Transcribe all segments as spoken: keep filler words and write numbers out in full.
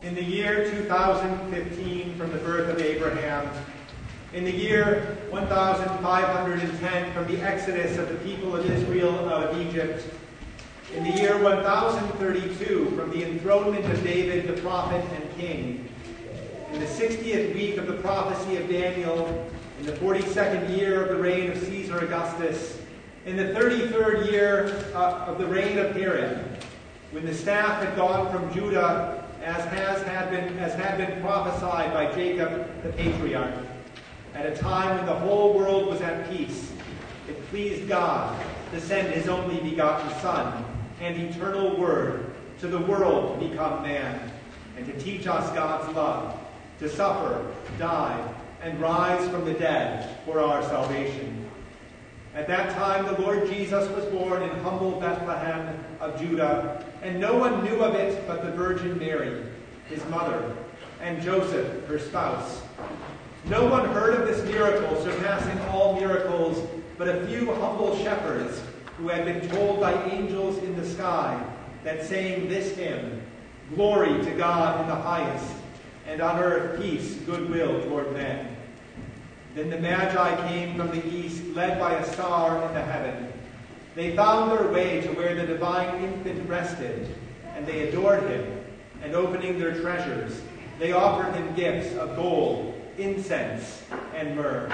in the year two thousand fifteen from the birth of Abraham, in the year one thousand five hundred ten from the exodus of the people of Israel out of Egypt, in the year one thousand thirty-two from the enthronement of David the prophet and king, in the sixtieth week of the prophecy of Daniel, in the forty-second year of the reign of Caesar Augustus, in the thirty-third year uh, of the reign of Herod, when the staff had gone from Judah, as has had been as had been prophesied by Jacob the patriarch, at a time when the whole world was at peace, it pleased God to send his only begotten Son and eternal Word to the world to become man, and to teach us God's love, to suffer, die, and rise from the dead for our salvation. At that time the Lord Jesus was born in humble Bethlehem of Judah, and no one knew of it but the Virgin Mary, his mother, and Joseph, her spouse. No one heard of this miracle, surpassing all miracles, but a few humble shepherds who had been told by angels in the sky that sang this hymn, "Glory to God in the highest, and on earth peace, goodwill toward men." Then the Magi came from the east, led by a star in the heaven. They found their way to where the divine infant rested, and they adored him, and opening their treasures, they offered him gifts of gold, incense, and myrrh.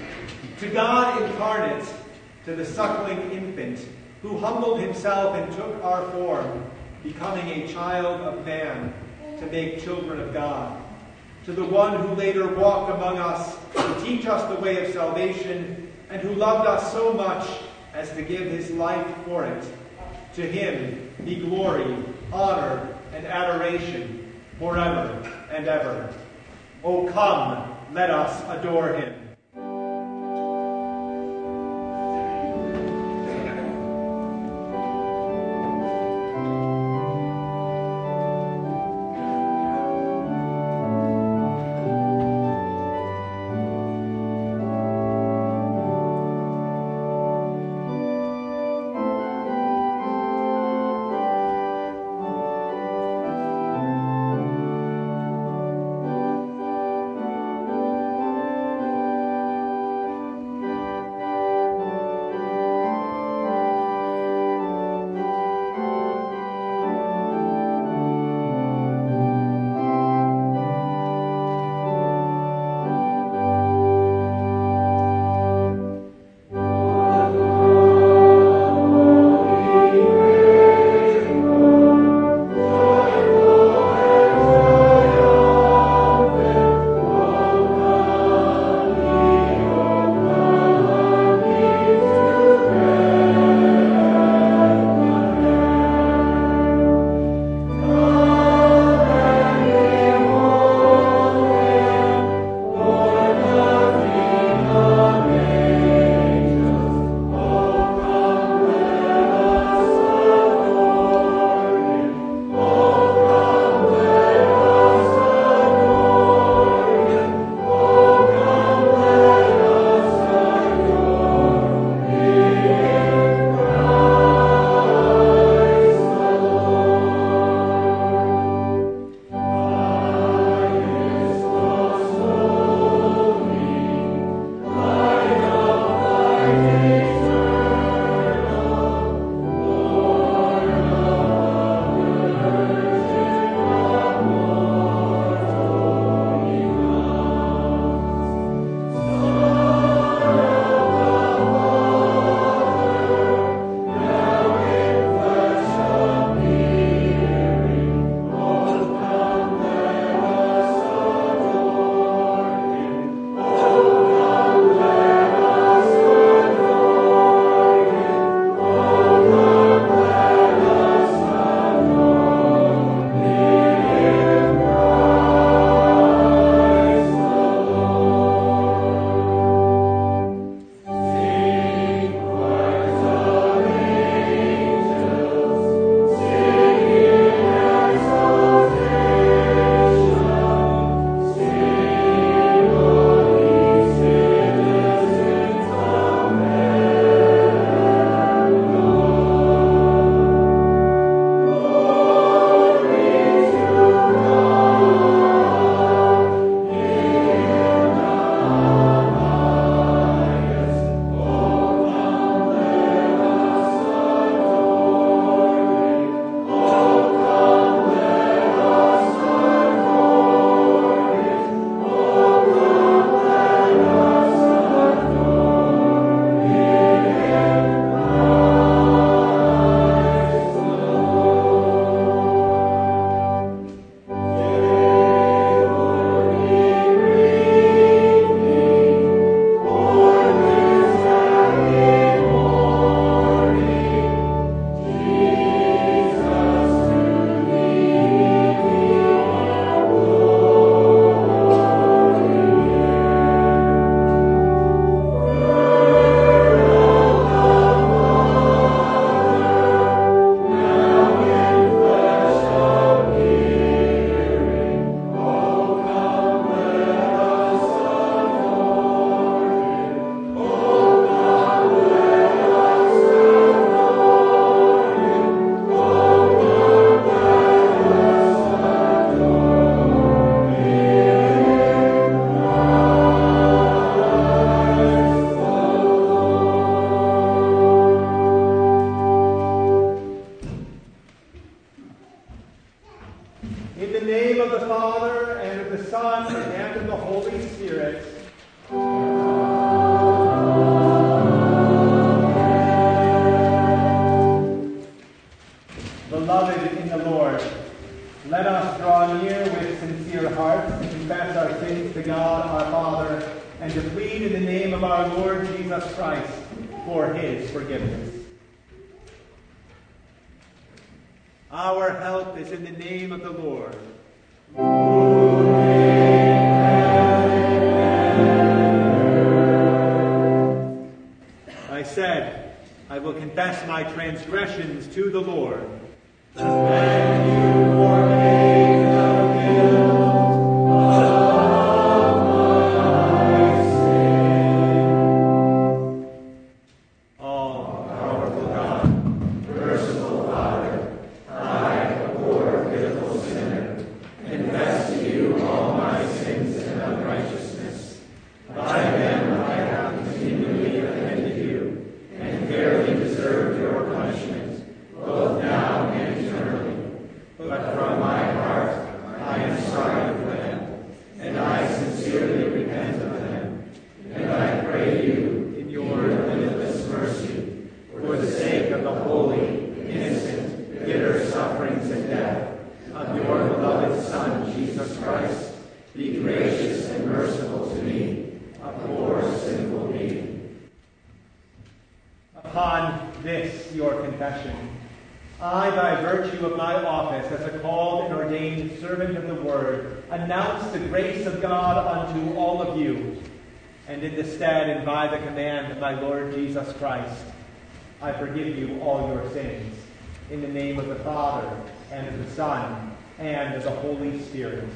To God incarnate, to the suckling infant, who humbled himself and took our form, becoming a child of man, to make children of God. To the one who later walked among us to teach us the way of salvation, and who loved us so much as to give his life for it. To him be glory, honor, and adoration forever and ever. O come, let us adore him. Holy Spirit. Beloved in the Lord, let us draw near with sincere hearts to confess our sins to God our Father and to plead in the name of our Lord Jesus Christ for his forgiveness. Our help is in the name of the Lord. I said, I will confess my transgressions to the Lord. And you forgave the guilt of my sin. All powerful God, merciful Father, I, a poor, pitiful sinner, confess to you all my sins and unrighteousness. By them I have continually offended you, and fairly deserved your punishment, both now and eternally. But from my heart I am sorry for them, and I sincerely repent of them. And I pray you, in your limitless mercy, for the sake of the holy, innocent, bitter sufferings and death of your beloved Son, Jesus Christ, be gracious and merciful to me, a poor, sinful being. Upon this, your confession, I, by virtue of my office as a called and ordained servant of the Word, announce the grace of God unto all of you, and in the stead and by the command of my Lord Jesus Christ, I forgive you all your sins, in the name of the Father, and of the Son, and of the Holy Spirit.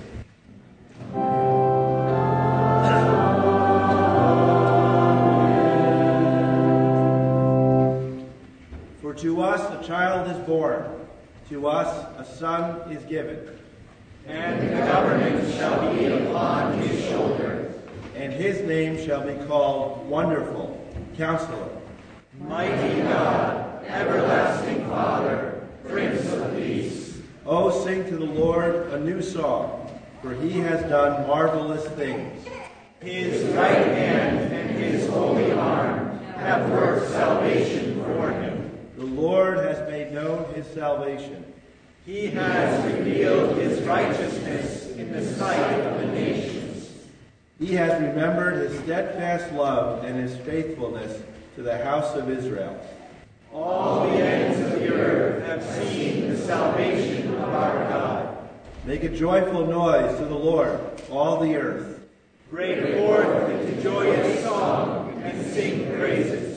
For to us a child is born, to us a son is given, And the government shall be upon his shoulder. and his name shall be called Wonderful, Counselor, Mighty God, everlasting Father, Prince of Peace. Oh, sing to the Lord a new song, for he has done marvelous things. His right hand and his holy arm have worked salvation for him. The Lord has made known his salvation. He has revealed his righteousness in the sight of the nations. He has remembered his steadfast love and his faithfulness to the house of Israel. All the ends of the earth have seen the salvation of our God. Make a joyful noise to the Lord, all the earth. Break forth into joyous song and sing praises.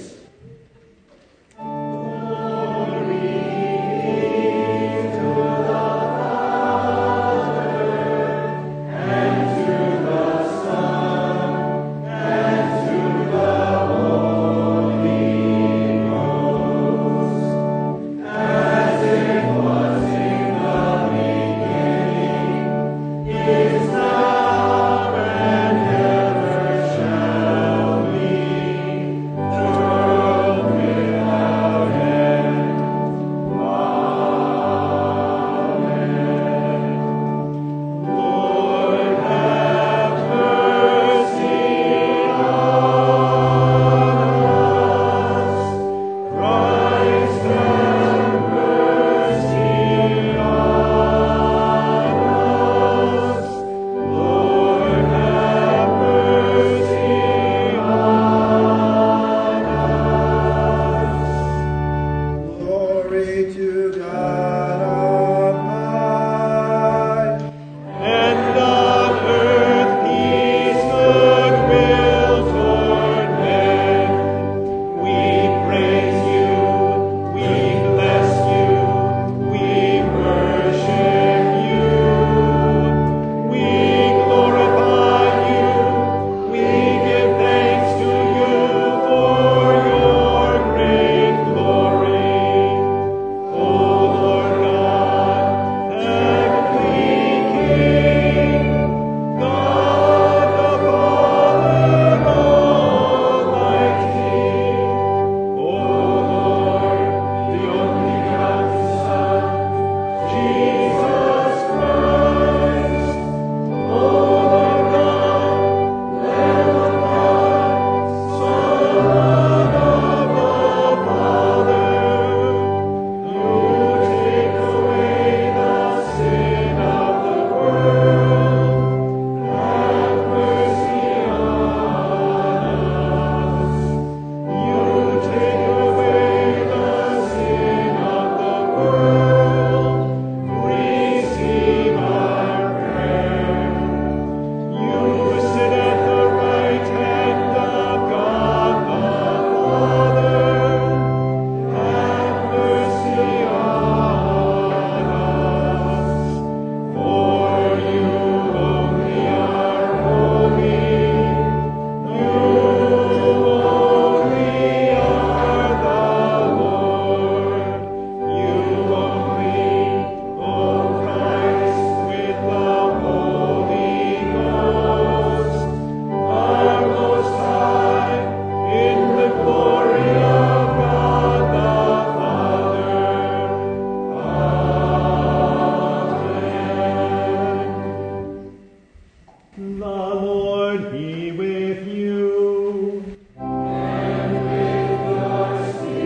The Lord be with you. And with your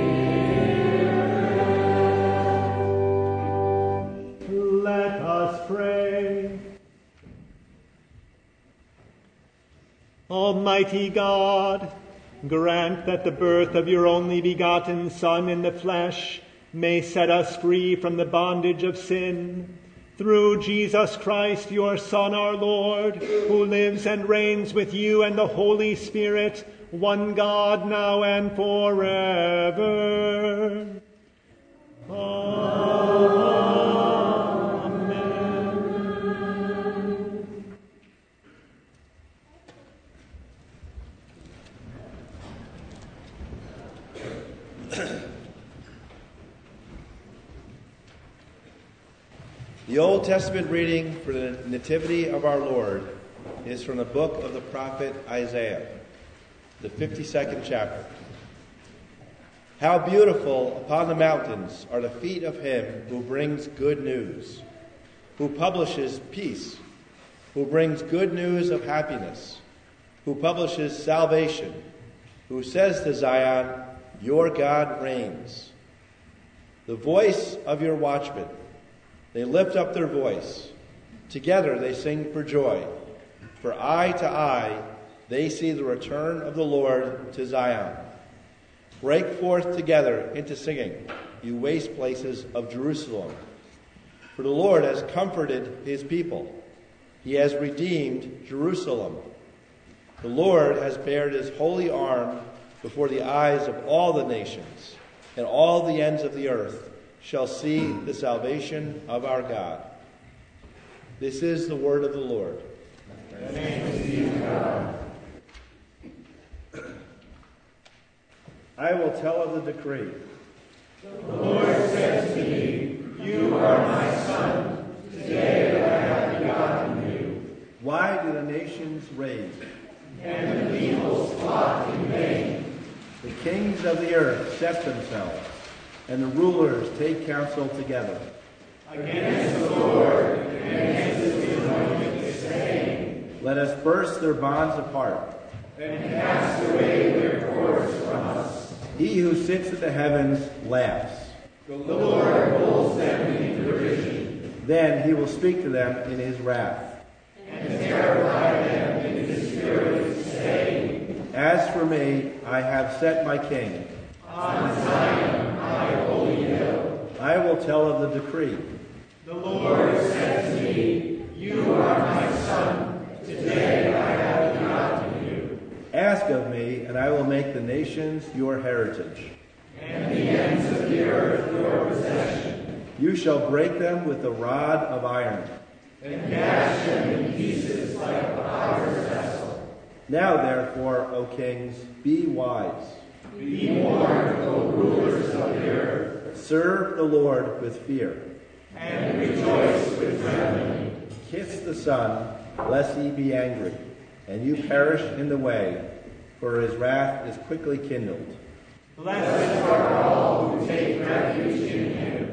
spirit. Let us pray. Almighty God, grant that the birth of your only begotten Son in the flesh may set us free from the bondage of sin. Through Jesus Christ, your Son, our Lord, who lives and reigns with you and the Holy Spirit, one God, now and forever. Amen. The Old Testament reading for the Nativity of our Lord is from the book of the prophet Isaiah, the fifty-second chapter. How beautiful upon the mountains are the feet of him who brings good news, who publishes peace, who brings good news of happiness, who publishes salvation, who says to Zion, your God reigns. The voice of your watchmen, they lift up their voice. Together they sing for joy. For eye to eye they see the return of the Lord to Zion. Break forth together into singing, you waste places of Jerusalem. For the Lord has comforted his people. He has redeemed Jerusalem. The Lord has bared his holy arm before the eyes of all the nations, and all the ends of the earth shall see the salvation of our God. This is the word of the Lord. Thanks be to God. I will tell of the decree. The Lord said to me, you are my son. Today I have begotten you. Why do the nations rage? And the peoples plot in vain. The kings of the earth set themselves, and the rulers take counsel together against the Lord and against his anointed, saying, let us burst their bonds apart and cast away their cords from us. He who sits in the heavens laughs. The Lord holds them in derision. Then he will speak to them in his wrath and terrify them in his fury, saying, as for me, I have set my king on Zion, my holy hill. I will tell of the decree. The Lord said to me, you are my son. Today I have begotten you. Ask of me, and I will make the nations your heritage, and the ends of the earth your possession. You shall break them with the rod of iron, and dash them in pieces like a potter's vessel. Now therefore, O kings, be wise. Be warned, O rulers of the earth. Serve the Lord with fear, and rejoice with trembling. Kiss the Son, lest he be angry, and you perish in the way, for his wrath is quickly kindled. Blessed are all who take refuge in him.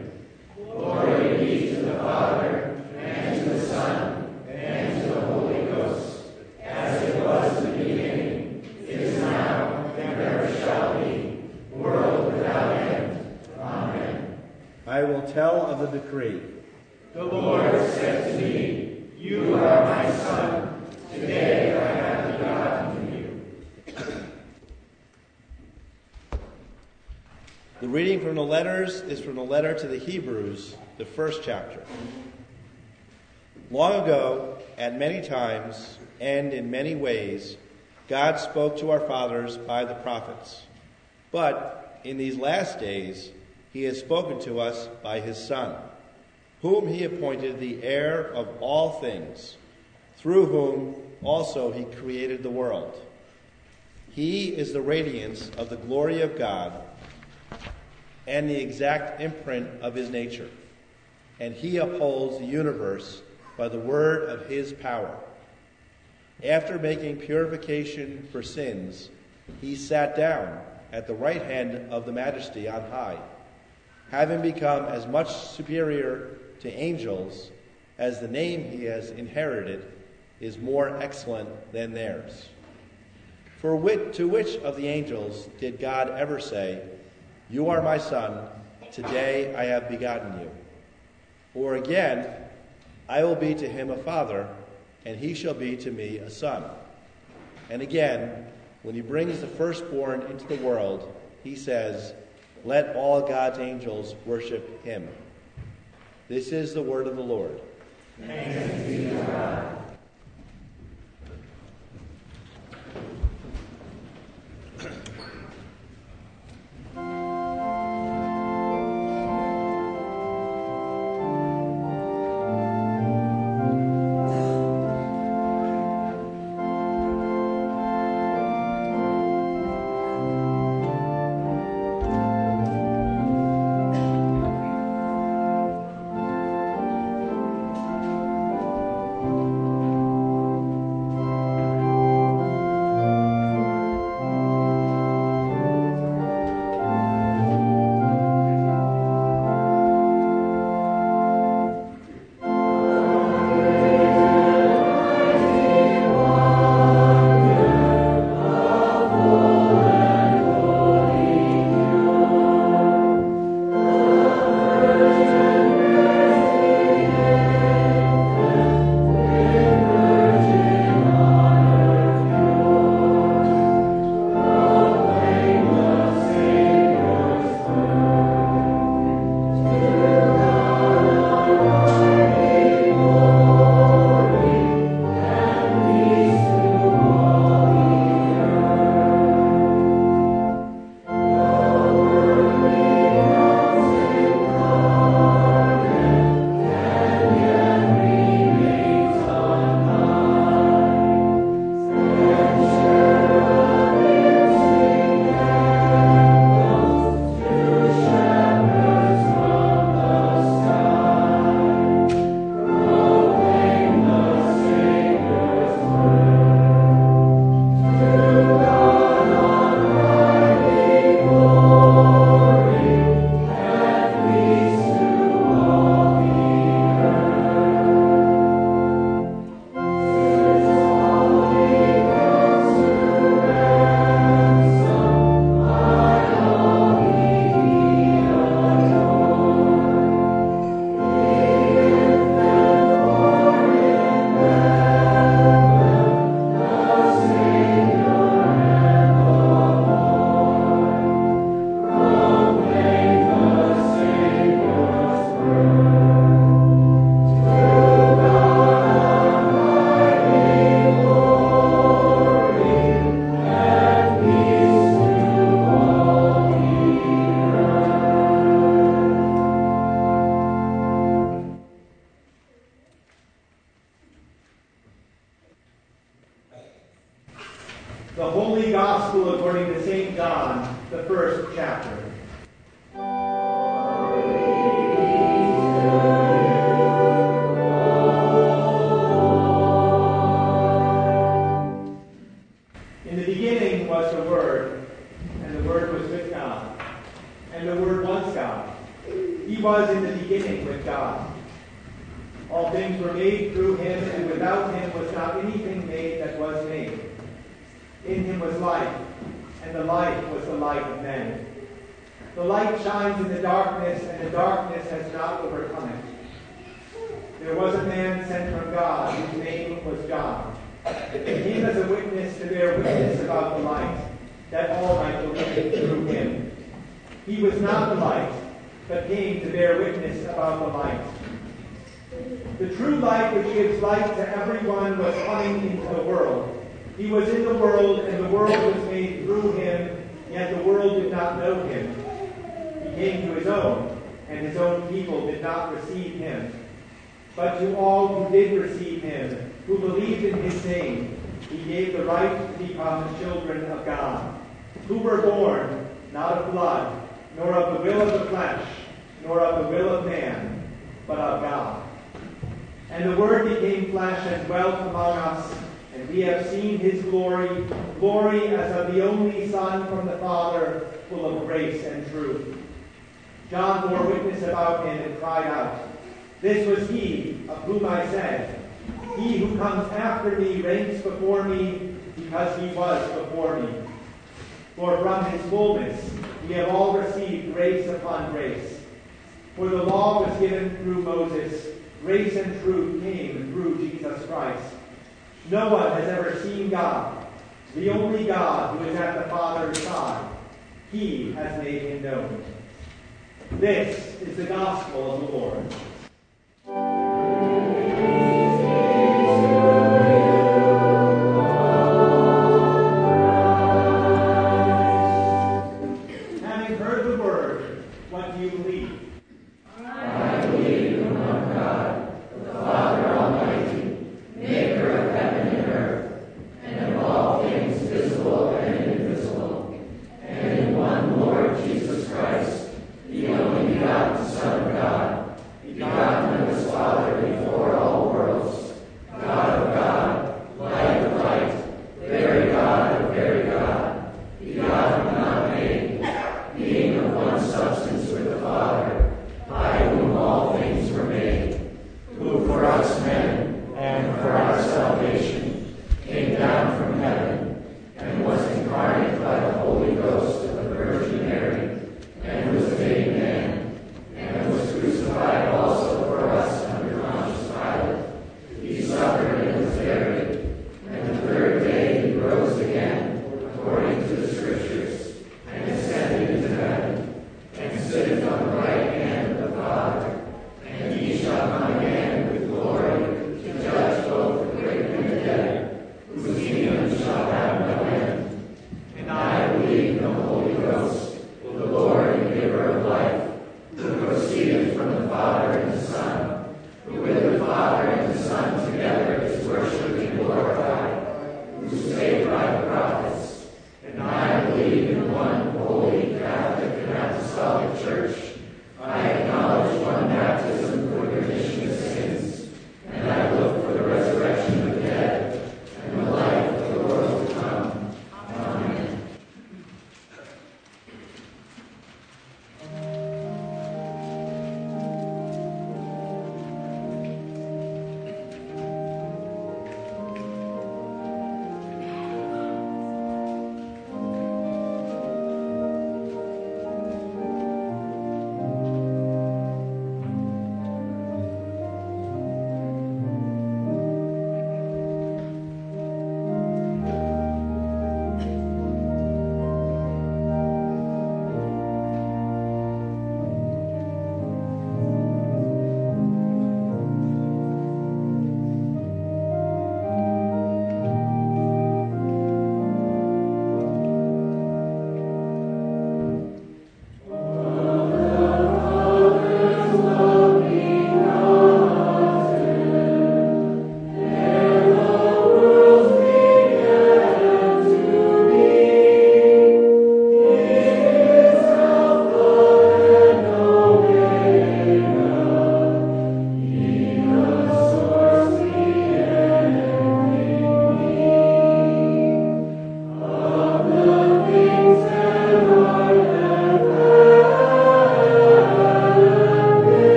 Glory be to the Father, and to the Son, and to the Holy Ghost, as it was in the beginning, is now, and ever shall be, world without end. Amen. I will tell of the decree. The Lord said to me, you are my son. Today I have begotten you. The reading from the letters is from the letter to the Hebrews, the first chapter. Long ago, at many times, and in many ways, God spoke to our fathers by the prophets. But in these last days, he has spoken to us by his Son, whom he appointed the heir of all things, through whom also he created the world. He is the radiance of the glory of God and the exact imprint of his nature, and he upholds the universe by the word of his power. After making purification for sins, he sat down at the right hand of the Majesty on high, having become as much superior to angels as the name he has inherited is more excellent than theirs. For which, to which of the angels did God ever say, "You are my son, today I have begotten you"? Or again, "I will be to him a father, and he shall be to me a son"? And again, when he brings the firstborn into the world, he says, "Let all God's angels worship him." This is the word of the Lord. Thanks be to God. The Holy Gospel according to Saint John, the first chapter. In the beginning was the Word, and the Word was with God, and the Word was God. He was in the beginning with God. All things were made through him, and without him was not anything made that was made. In him was life, and the life was the light of men. The light shines in the darkness, and the darkness has not overcome it. There was a man sent from God, whose name was John. And he came as a witness to bear witness about the light, that all might believe through him. He was not the light, but came to bear witness about the light. The true light which gives light to everyone was coming into the world. He was in the world, and the world was made through him, yet the world did not know him. He came to his own, and his own people did not receive him. But to all who did receive him, who believed in his name, he gave the right to become the children of God, who were born not of blood, nor of the will of the flesh, nor of the will of man, but of God. And the Word became flesh and dwelt among us, and we have seen his glory, glory as of the only Son from the Father, full of grace and truth. John bore witness about him and cried out, "This was he of whom I said, He who comes after me ranks before me because he was before me. For from his fullness we have all received grace upon grace. For the law was given through Moses, grace and truth came through Jesus Christ. No one has ever seen God, the only God who is at the Father's side. He has made him known. This is the gospel of the Lord. Having heard the word, what do you believe? I believe in one God, the Father Almighty, maker of heaven and earth, and of all things visible and invisible, and in one Lord Jesus Christ, the only begotten Son of God, begotten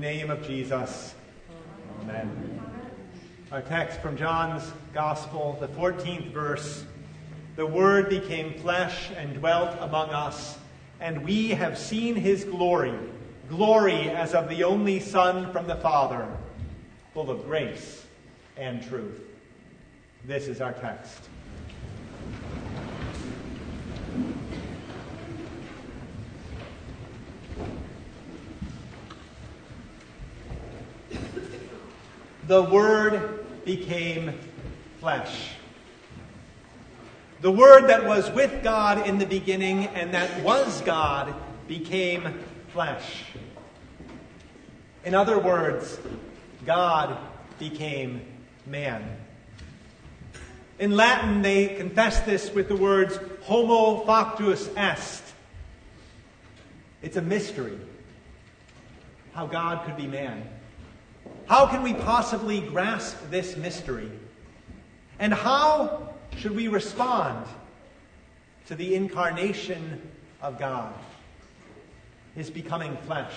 name of Jesus, amen. Our text from John's Gospel, the fourteenth verse. The Word became flesh and dwelt among us, and we have seen his glory, glory as of the only Son from the Father, full of grace and truth. This is our text. The Word became flesh. The Word that was with God in the beginning and that was God became flesh. In other words, God became man. In Latin, they confess this with the words homo factus est. It's a mystery how God could be man. How can we possibly grasp this mystery? And how should we respond to the incarnation of God, his becoming flesh?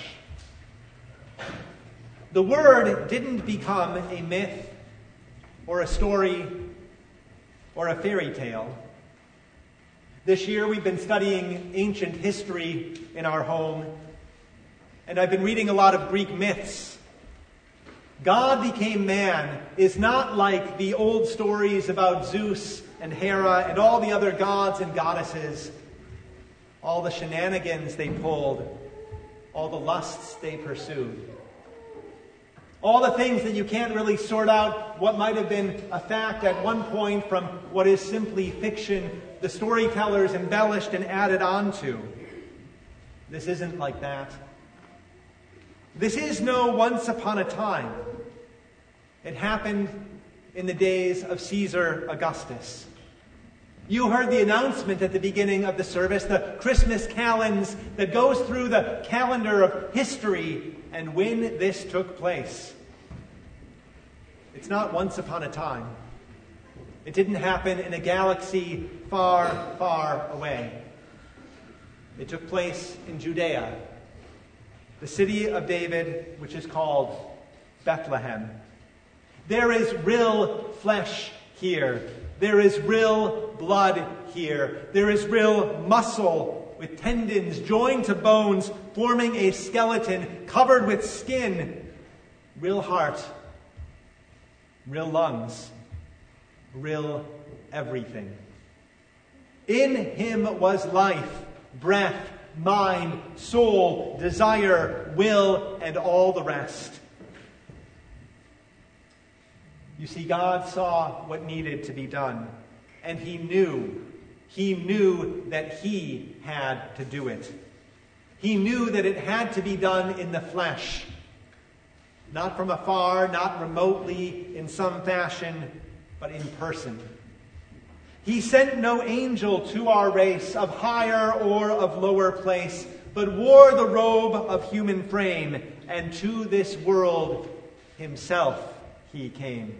The Word didn't become a myth or a story or a fairy tale. This year we've been studying ancient history in our home, and I've been reading a lot of Greek myths. God became man is not like the old stories about Zeus and Hera and all the other gods and goddesses, all the shenanigans they pulled, all the lusts they pursued, all the things that you can't really sort out what might have been a fact at one point from what is simply fiction the storytellers embellished and added on to. This isn't like that. This is no once upon a time. It happened in the days of Caesar Augustus. You heard the announcement at the beginning of the service, the Christmas calends that goes through the calendar of history and when this took place. It's not once upon a time. It didn't happen in a galaxy far, far away. It took place in Judea, the city of David, which is called Bethlehem. There is real flesh here. There is real blood here. There is real muscle with tendons joined to bones, forming a skeleton covered with skin. Real heart. Real lungs. Real everything. In him was life, breath, mind, soul, desire, will, and all the rest. You see, God saw what needed to be done, and he knew, he knew that he had to do it. He knew that it had to be done in the flesh, not from afar, not remotely in some fashion, but in person. He sent no angel to our race of higher or of lower place, but wore the robe of human frame, and to this world himself he came.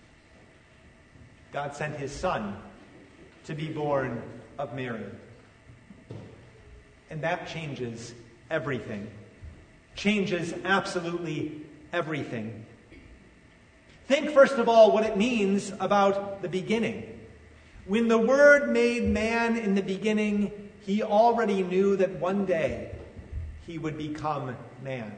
God sent his Son to be born of Mary. And that changes everything. Changes absolutely everything. Think first of all what it means about the beginning. When the Word made man in the beginning, he already knew that one day he would become man.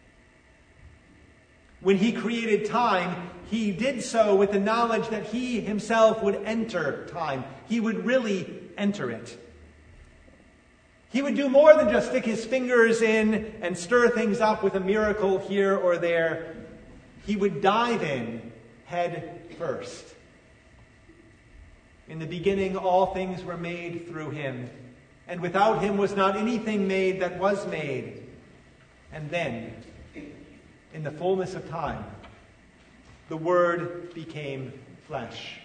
When he created time, he did so with the knowledge that he himself would enter time. He would really enter it. He would do more than just stick his fingers in and stir things up with a miracle here or there. He would dive in head first. In the beginning, all things were made through him, and without him was not anything made that was made. And then, in the fullness of time, the Word became flesh.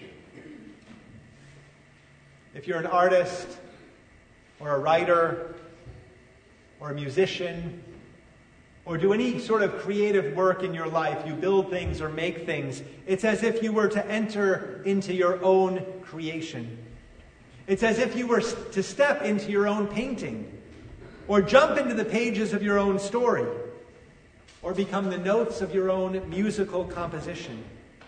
If you're an artist, or a writer, or a musician, or do any sort of creative work in your life, you build things or make things, it's as if you were to enter into your own creation. It's as if you were to step into your own painting, or jump into the pages of your own story. or become the notes of your own musical composition.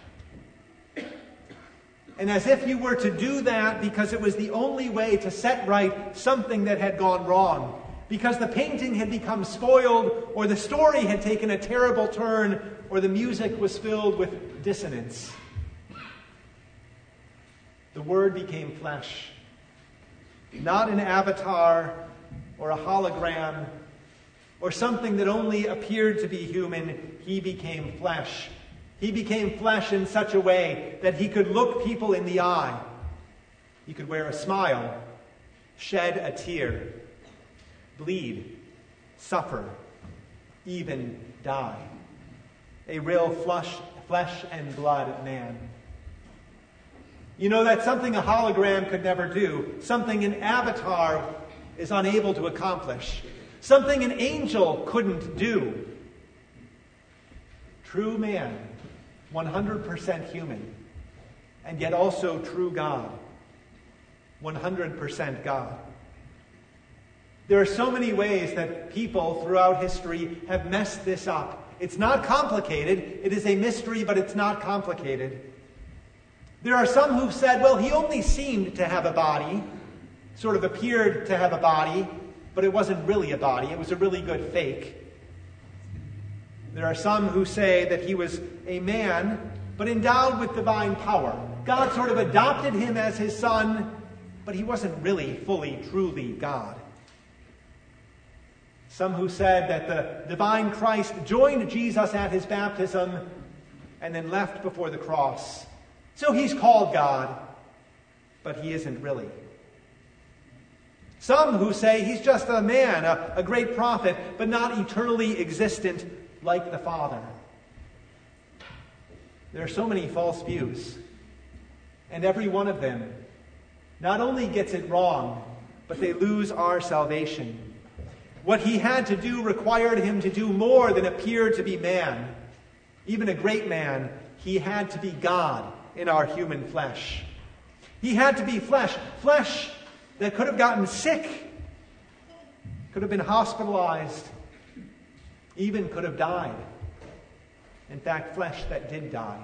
And as if you were to do that because it was the only way to set right something that had gone wrong, because the painting had become spoiled, or the story had taken a terrible turn, or the music was filled with dissonance. The Word became flesh. Not an avatar or a hologram or something that only appeared to be human. He became flesh. He became flesh in such a way that he could look people in the eye. He could wear a smile, shed a tear, bleed, suffer, even die. A real flesh, flesh and blood man. You know, that's something a hologram could never do. Something an avatar is unable to accomplish. Something an angel couldn't do. True man, one hundred percent human, and yet also true God, one hundred percent God. There are so many ways that people throughout history have messed this up. It's not complicated. It is a mystery, but it's not complicated. There are some who've said, well, he only seemed to have a body, sort of appeared to have a body, but it wasn't really a body. It was a really good fake. There are some who say that he was a man, but endowed with divine power. God sort of adopted him as his son, but he wasn't really, fully, truly God. Some who said that the divine Christ joined Jesus at his baptism and then left before the cross. So he's called God, but he isn't really. Some who say he's just a man, a, a great prophet, but not eternally existent like the Father. There are so many false views, and every one of them not only gets it wrong, but they lose our salvation. What he had to do required him to do more than appear to be man. Even a great man, he had to be God in our human flesh. He had to be flesh, flesh that could have gotten sick, could have been hospitalized, even could have died. In fact, flesh that did die.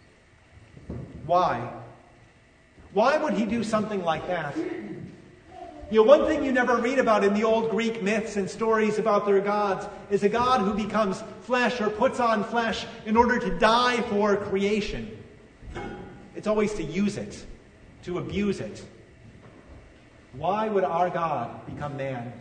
Why? Why would he do something like that? You know, one thing you never read about in the old Greek myths and stories about their gods is a god who becomes flesh or puts on flesh in order to die for creation. It's always to use it, to abuse it. Why would our God become man?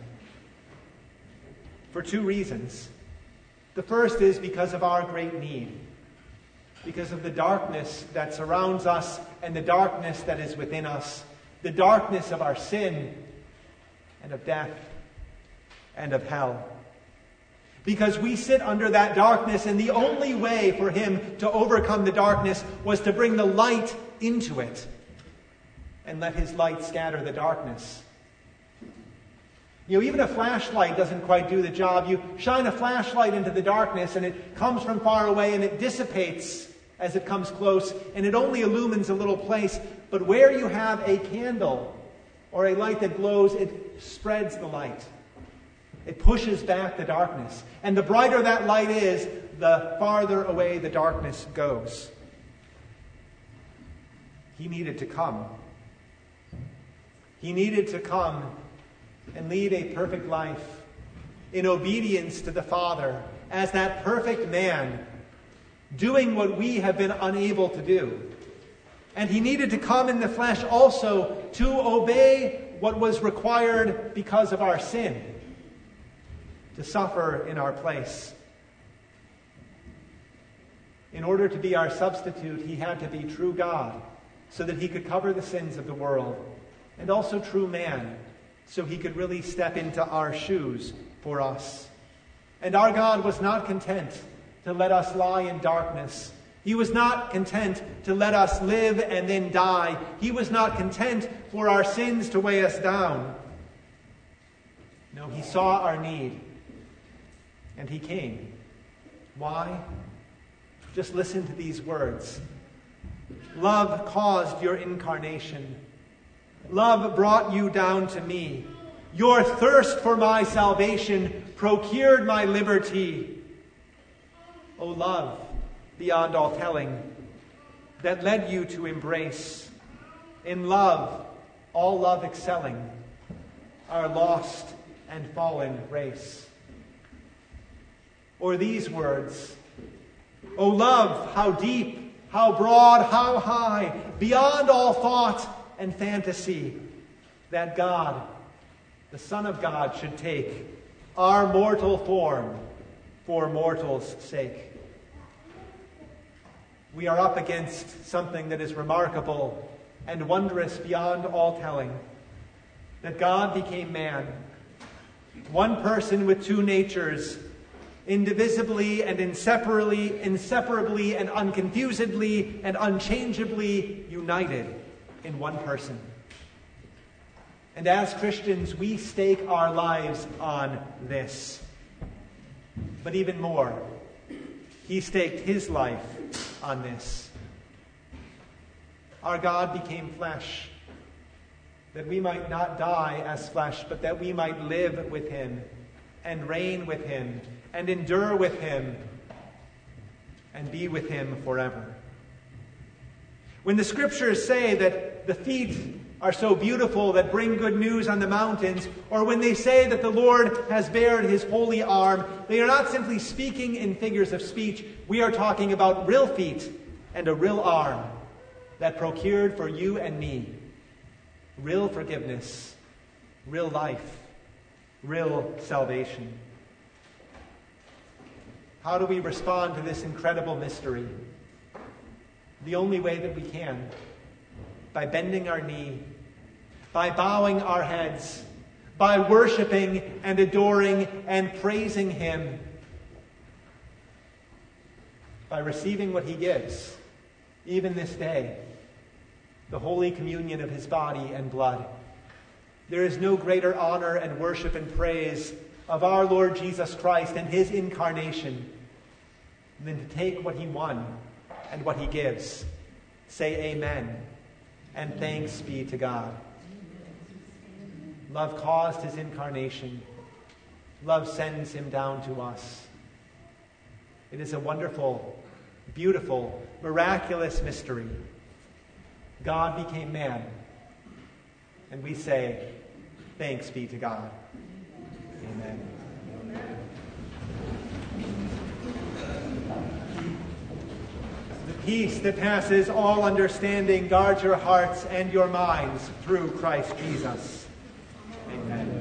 For two reasons. The first is because of our great need. Because of the darkness that surrounds us and the darkness that is within us. The darkness of our sin and of death and of hell. Because we sit under that darkness, and the only way for him to overcome the darkness was to bring the light into it and let his light scatter the darkness. You know, even a flashlight doesn't quite do the job. You shine a flashlight into the darkness, and it comes from far away, and it dissipates as it comes close, and it only illumines a little place. But where you have a candle or a light that glows, it spreads the light. It pushes back the darkness. And the brighter that light is, the farther away the darkness goes. He needed to come. He needed to come and lead a perfect life in obedience to the Father as that perfect man, doing what we have been unable to do. And he needed to come in the flesh also to obey what was required because of our sin, to suffer in our place. In order to be our substitute, he had to be true God, so that he could cover the sins of the world, and also true man, so he could really step into our shoes for us. And our God was not content to let us lie in darkness. He was not content to let us live and then die. He was not content for our sins to weigh us down. No, he saw our need, and he came. Why? Just listen to these words. Love caused your incarnation. Love brought you down to me. Your thirst for my salvation procured my liberty. O love beyond all telling, that led you to embrace, in love, all love excelling, our lost and fallen race. Or these words, O love, how deep, how broad, how high, beyond all thought and fantasy, that God, the Son of God, should take our mortal form for mortals' sake. We are up against something that is remarkable and wondrous beyond all telling, that God became man, one person with two natures, indivisibly and inseparably, inseparably and unconfusedly and unchangeably united in one person. And as Christians, we stake our lives on this. But even more, he staked his life on this. Our God became flesh, that we might not die as flesh, but that we might live with him and reign with him and endure with him and be with him forever. When the scriptures say that the feet are so beautiful that bring good news on the mountains, or when they say that the Lord has bared his holy arm, they are not simply speaking in figures of speech. We are talking about real feet and a real arm that procured for you and me real forgiveness, real life, real salvation. How do we respond to this incredible mystery? The only way that we can, by bending our knee, by bowing our heads, by worshiping and adoring and praising him, by receiving what he gives, even this day, the holy communion of his body and blood. There is no greater honor and worship and praise of our Lord Jesus Christ and his incarnation than to take what he won and what he gives. Say amen, and thanks be to God. Love caused his incarnation. Love sends him down to us. It is a wonderful, beautiful, miraculous mystery. God became man, and we say, thanks be to God. Amen. The peace that passes all understanding guards your hearts and your minds through Christ Jesus. Amen.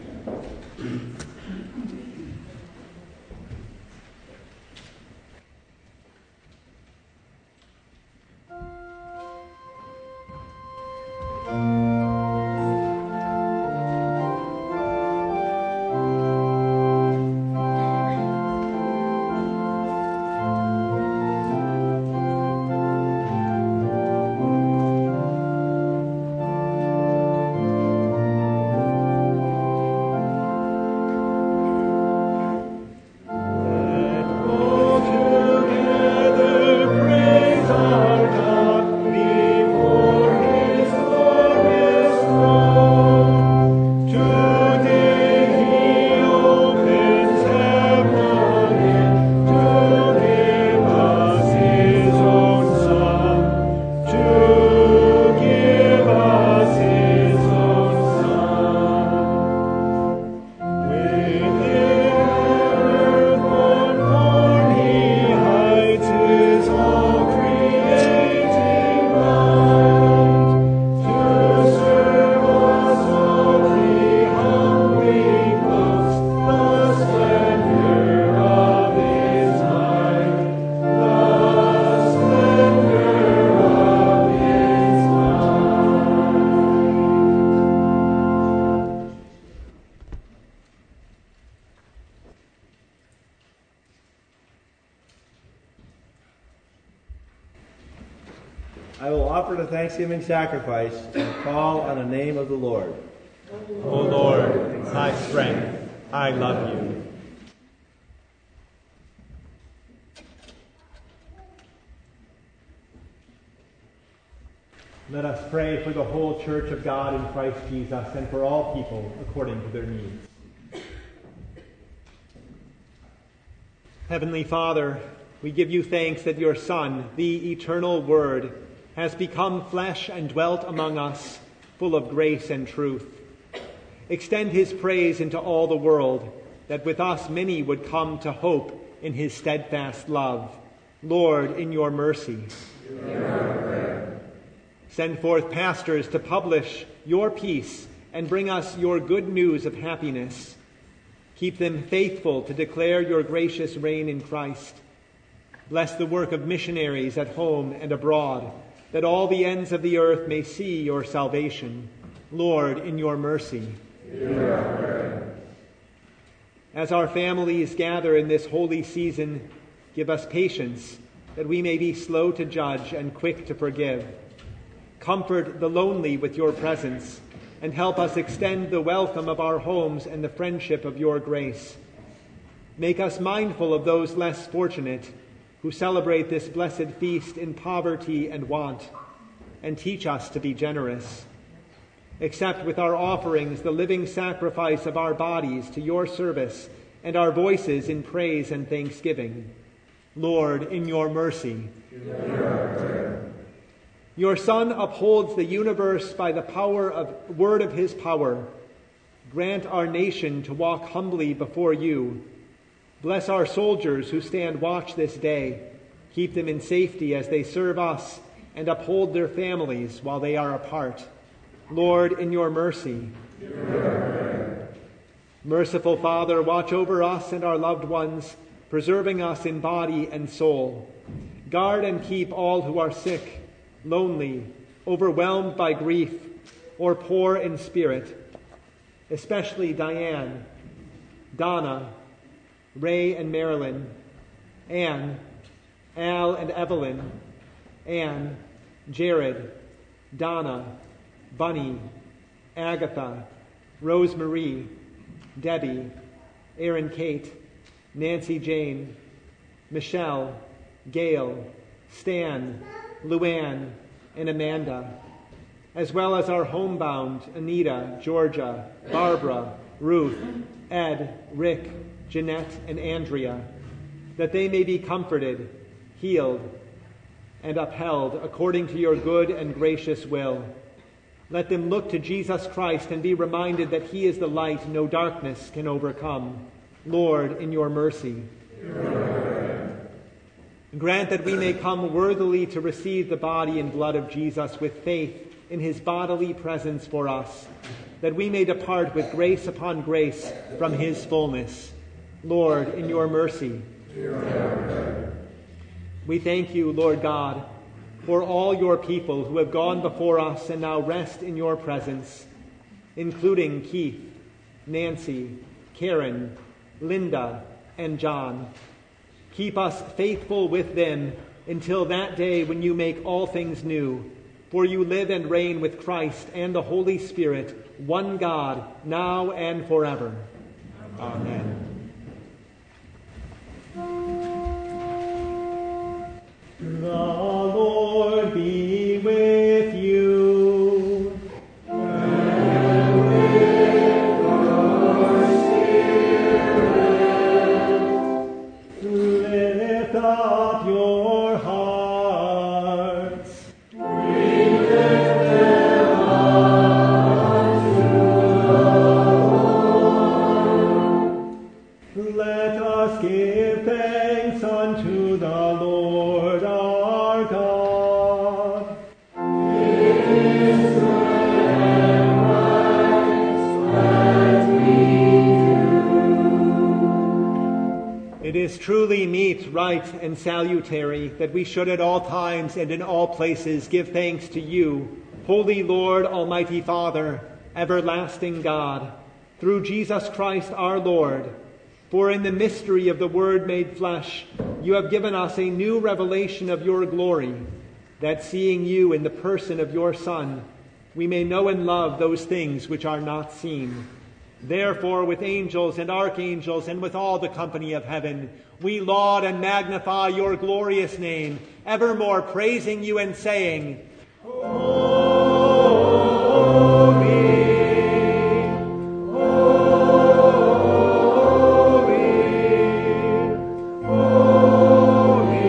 I will offer the thanksgiving sacrifice and call on the name of the Lord. O Lord, my strength, I love you. Let us pray for the whole church of God in Christ Jesus and for all people according to their needs. Heavenly Father, we give you thanks that your Son, the eternal Word, has become flesh and dwelt among us, full of grace and truth. Extend his praise into all the world, that with us many would come to hope in his steadfast love. Lord, in your mercy. Send forth pastors to publish your peace and bring us your good news of happiness. Keep them faithful to declare your gracious reign in Christ. Bless the work of missionaries at home and abroad, that all the ends of the earth may see your salvation. Lord, in your mercy. As our families gather in this holy season, give us patience, that we may be slow to judge and quick to forgive. Comfort the lonely with your presence, and help us extend the welcome of our homes and the friendship of your grace. Make us mindful of those less fortunate who celebrate this blessed feast in poverty and want, and teach us to be generous. Accept with our offerings the living sacrifice of our bodies to your service and our voices in praise and thanksgiving. Lord, in your mercy. Your Son upholds the universe by the power of word of his power. Grant our nation to walk humbly before you. Bless our soldiers who stand watch this day. Keep them in safety as they serve us, and uphold their families while they are apart. Lord, in your mercy. Merciful Father, watch over us and our loved ones, preserving us in body and soul. Guard and keep all who are sick, lonely, overwhelmed by grief, or poor in spirit, especially Diane, Donna, Ray and Marilyn, Anne, Al and Evelyn, Anne, Jared, Donna, Bunny, Agatha, Rosemarie, Debbie, Erin Kate, Nancy Jane, Michelle, Gail, Stan, Luann, and Amanda, as well as our homebound Anita, Georgia, Barbara, Ruth, Ed, Rick, Jeanette, and Andrea, that they may be comforted, healed, and upheld according to your good and gracious will. Let them look to Jesus Christ and be reminded that he is the light no darkness can overcome. Lord, in your mercy. Grant that we may come worthily to receive the body and blood of Jesus with faith in his bodily presence for us, that we may depart with grace upon grace from his fullness. Lord, in your mercy. We thank you, Lord God, for all your people who have gone before us and now rest in your presence, including Keith, Nancy, Karen, Linda, and John. Keep us faithful with them until that day when you make all things new, for you live and reign with Christ and the Holy Spirit, one God, now and forever. Amen. The Lord be with you. And with your spirit. Lift up your hearts. We lift them up to the Lord. Let us give thanks unto the Lord our God. It is good and right that we do. It is truly meet, right, and salutary that we should at all times and in all places give thanks to you, Holy Lord, Almighty Father, everlasting God, through Jesus Christ our Lord. For in the mystery of the Word made flesh, you have given us a new revelation of your glory, that seeing you in the person of your Son, we may know and love those things which are not seen. Therefore, with angels and archangels and with all the company of heaven, we laud and magnify your glorious name, evermore praising you and saying, Holy, holy, holy.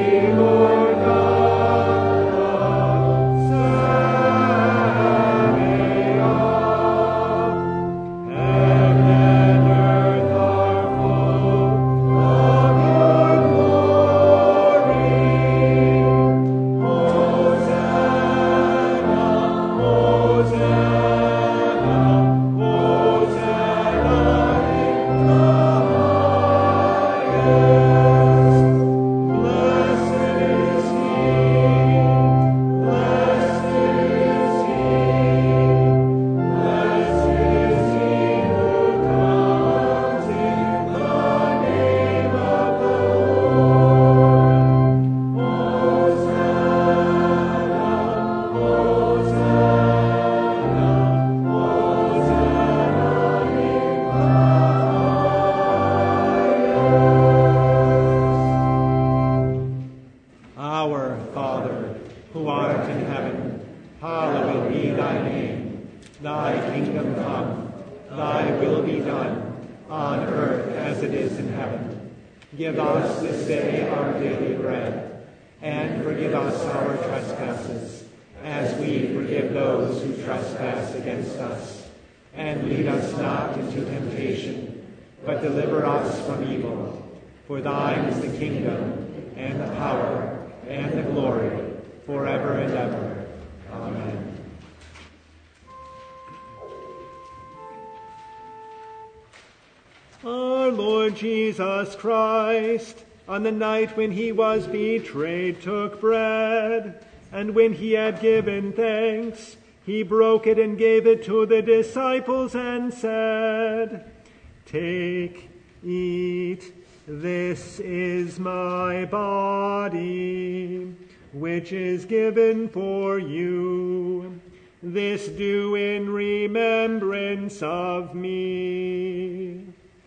Amen. Give us this day our daily bread, and forgive us our trespasses, as we forgive those who trespass against us. And lead us not into temptation, but deliver us from evil. For thine is the kingdom, and the power, and the glory, forever and ever. Amen. Our Lord Jesus Christ, on the night when he was betrayed, took bread, and when he had given thanks, he broke it and gave it to the disciples and said, "Take, eat, this is my body, which is given for you. This do in remembrance of me."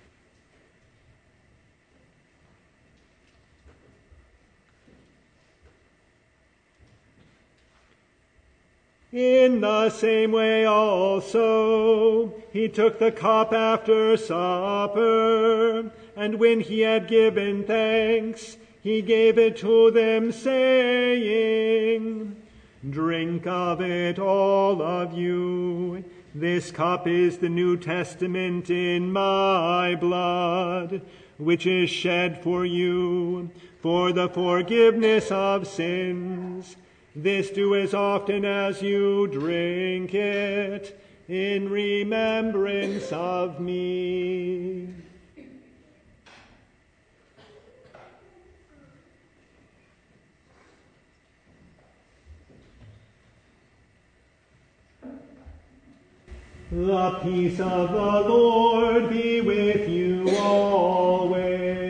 In the same way also he took the cup after supper, and when he had given thanks, he gave it to them, saying, "Drink of it, all of you. This cup is the New Testament in my blood, which is shed for you for the forgiveness of sins. This do as often as you drink it, in remembrance of me." The peace of the Lord be with you always.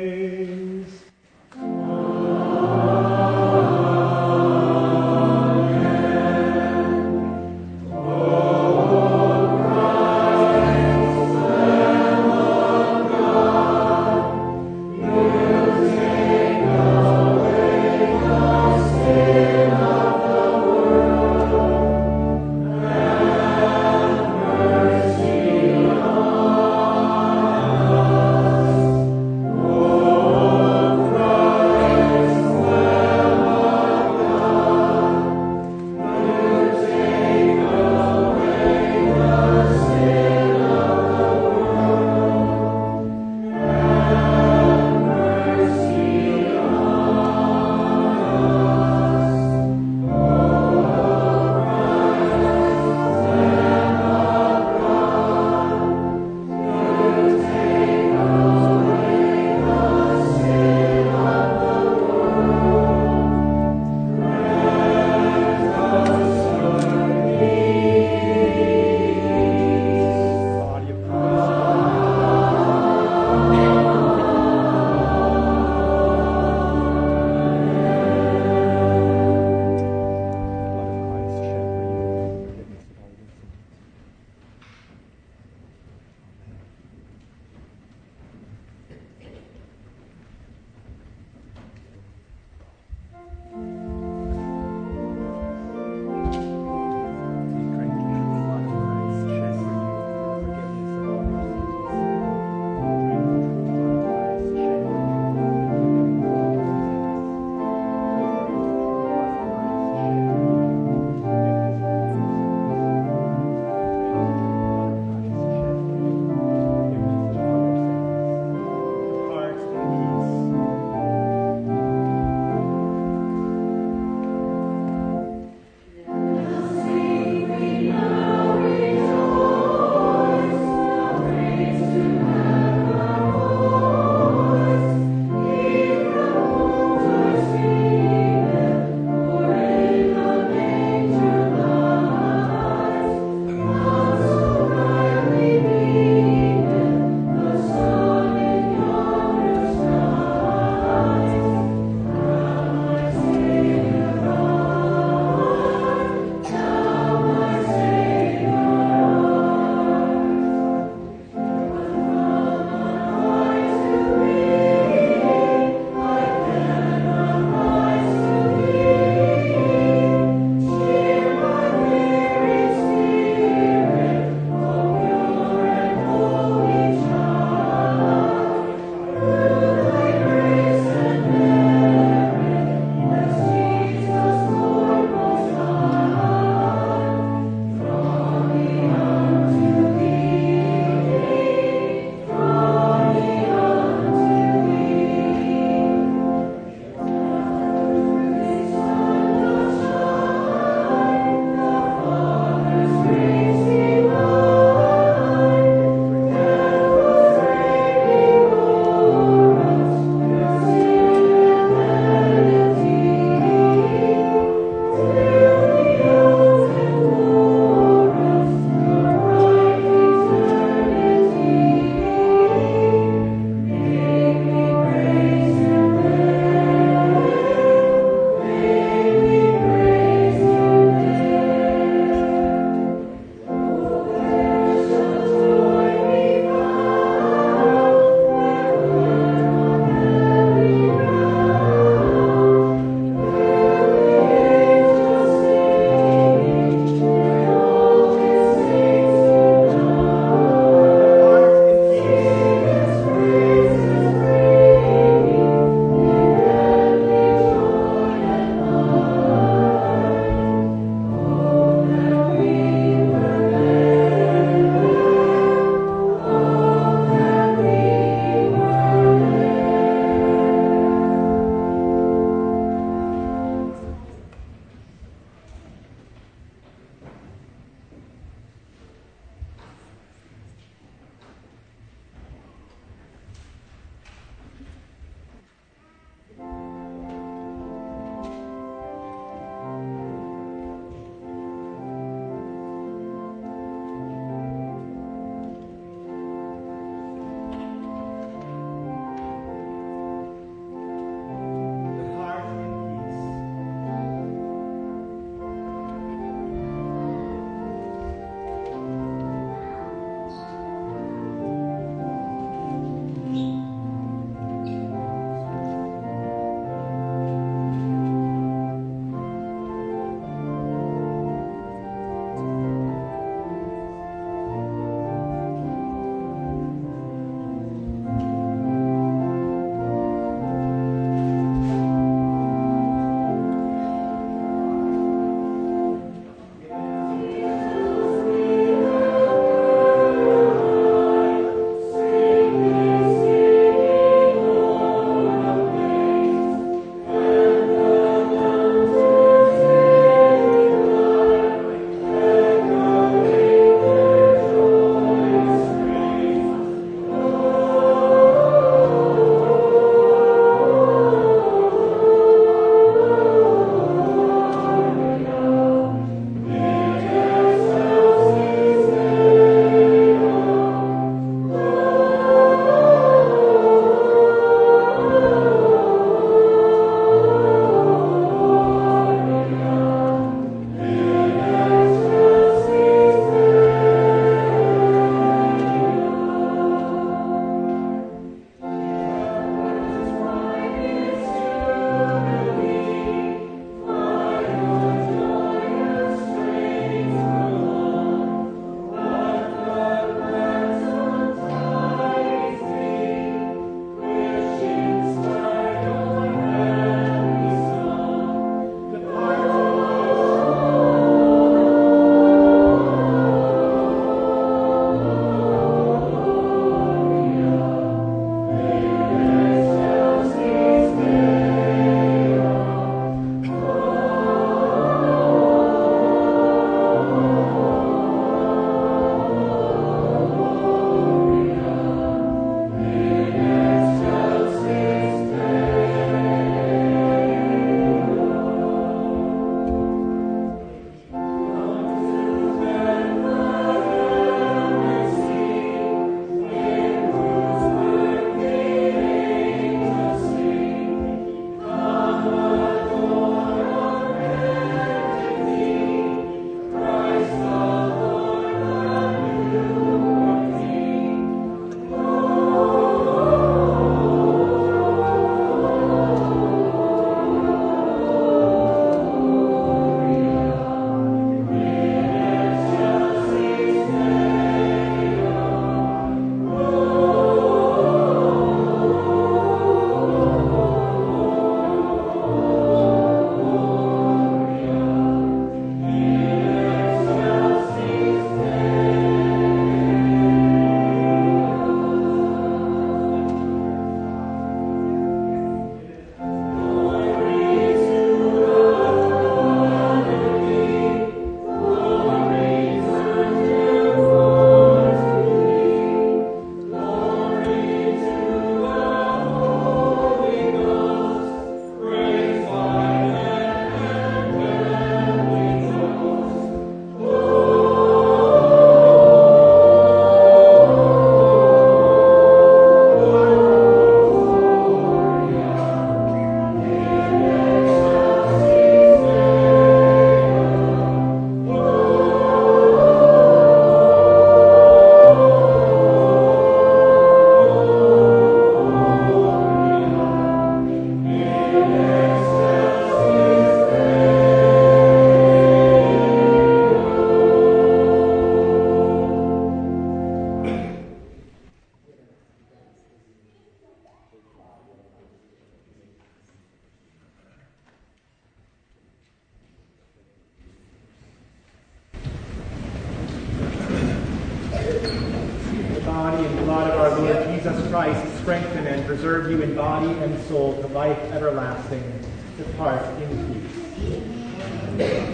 strengthen and preserve you in body and soul to life everlasting. Depart in peace.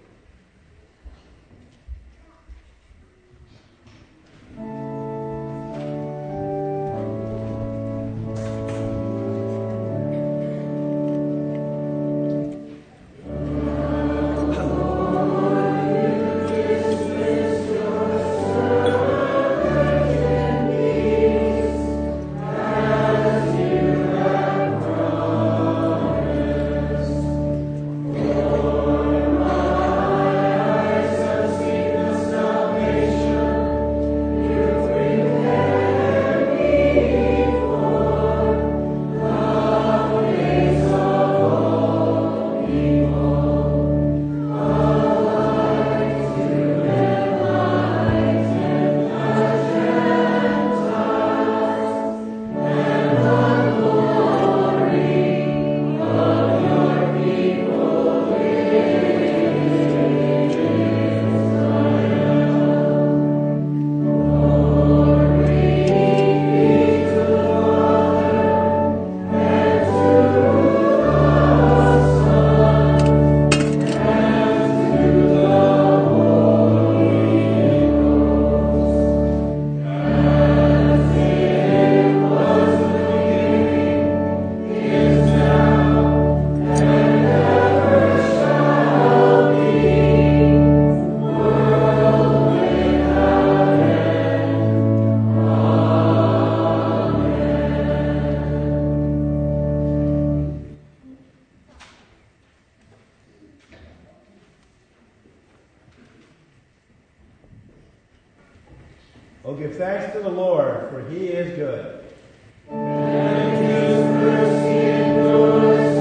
Oh, give thanks to the Lord, for he is good. And his mercy endures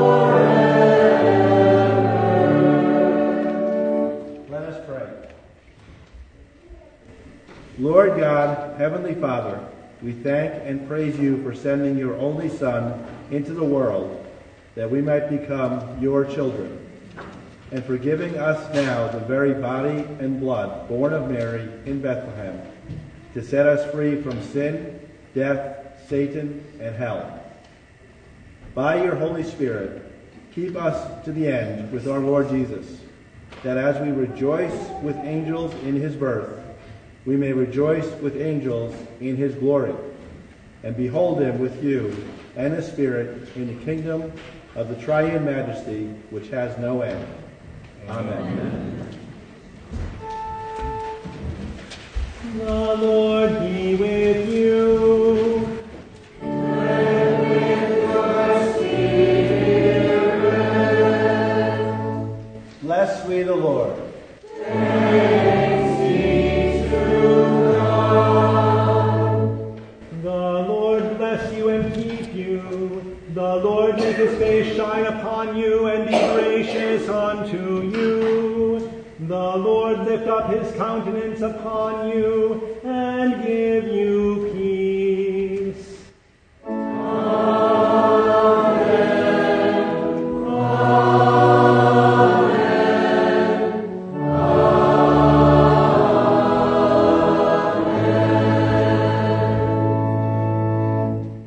forever. Let us pray. Lord God, Heavenly Father, we thank and praise you for sending your only Son into the world that we might become your children, and for giving us now the very body and blood born of Mary in Bethlehem to set us free from sin, death, Satan, and hell. By your Holy Spirit, keep us to the end with our Lord Jesus, that as we rejoice with angels in his birth, we may rejoice with angels in his glory, and behold him with you and the Spirit in the kingdom of the triune majesty which has no end. Amen. Amen. The Lord be with you. And with your spirit. Bless we the Lord. Thanks be to God. The Lord bless you and keep you. The Lord make his face shine upon you and be gracious unto you. The Lord lift up his countenance upon you and give you peace. Amen. Amen. Amen.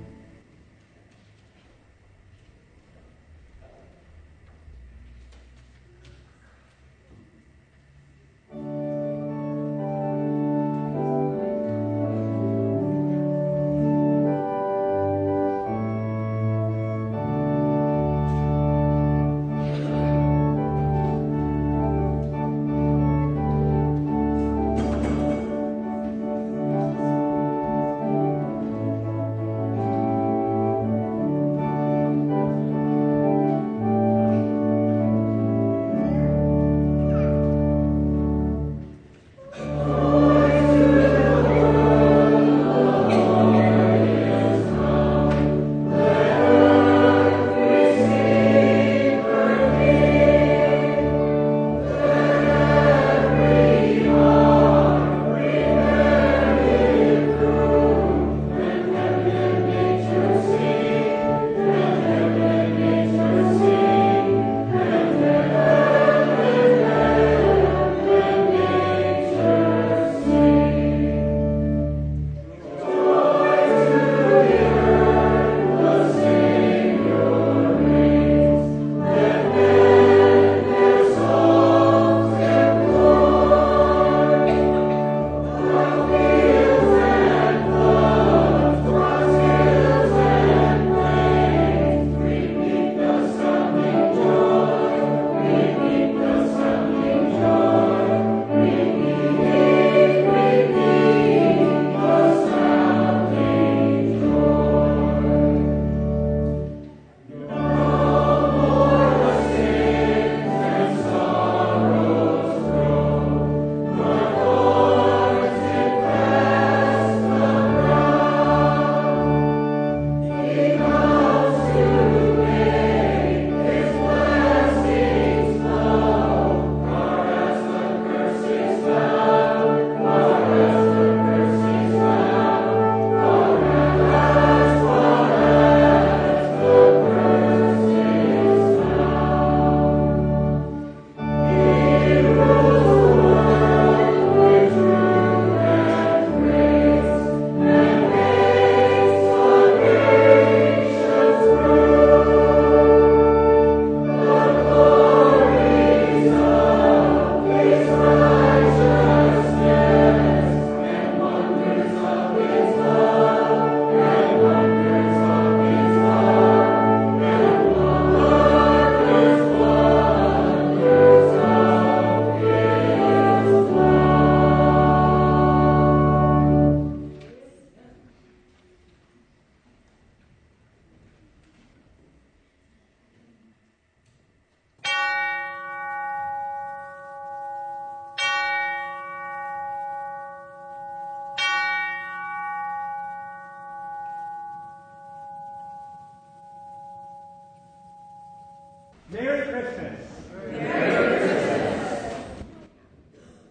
Christmas.